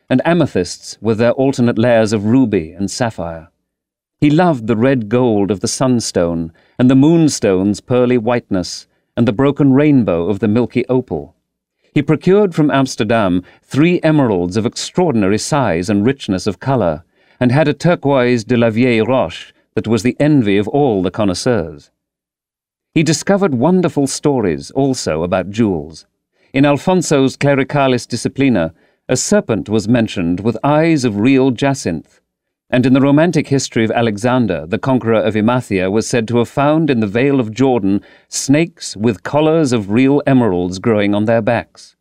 and amethysts with their alternate layers of ruby and sapphire. He loved the red gold of the sunstone, and the moonstone's pearly whiteness, and the broken rainbow of the milky opal. He procured from Amsterdam 3 emeralds of extraordinary size and richness of colour, and had a turquoise de la Vieille Roche that was the envy of all the connoisseurs. He discovered wonderful stories also about jewels. In Alfonso's Clericalis Disciplina, a serpent was mentioned with eyes of real jacinth, and in the romantic history of Alexander, the conqueror of Emathia was said to have found in the Vale of Jordan snakes with collars of real emeralds growing on their backs.